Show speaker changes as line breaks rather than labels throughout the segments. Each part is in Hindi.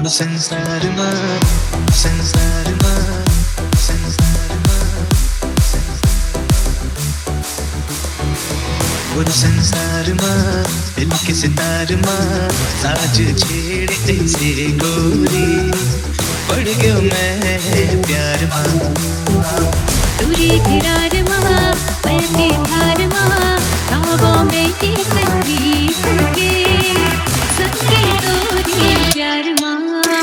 बोलो संसार में, संसार में, संसार में, बोलो संसार में, दिल के सितार में, साज छेड़े ऐसे गोरी, पड़ गयो मैं प्यार में।
दूरी फिरार महा पैसे धार महा ख्वाबों में ये संगी संगे दूरी प्यार महा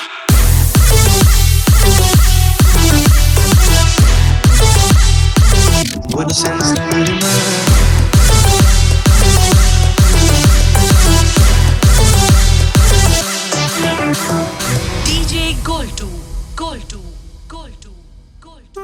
बोलो संसार में,
DJ Goltu, Goltu, Goltu, Goltu.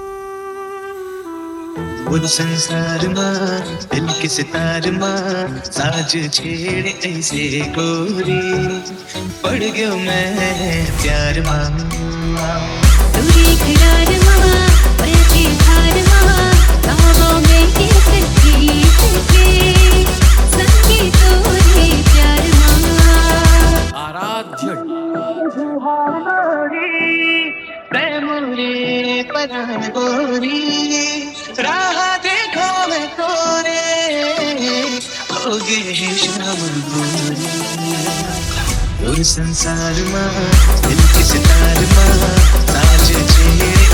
बोलो संसार में, दिल के सितार में, साज छेड़े ऐसे गोरी, पड़ गयो मैं प्यार में।
दूरी फिरार महा पैसे धार महा ख्वाबों में ये संगी संगे दूरी प्यार महा
आराध्य
प्रेम रे परान गोरी, राह देखो मैं तोरे, हो गए शाम गोरी। और संसार में, दिल के सितार में, साज छेड़े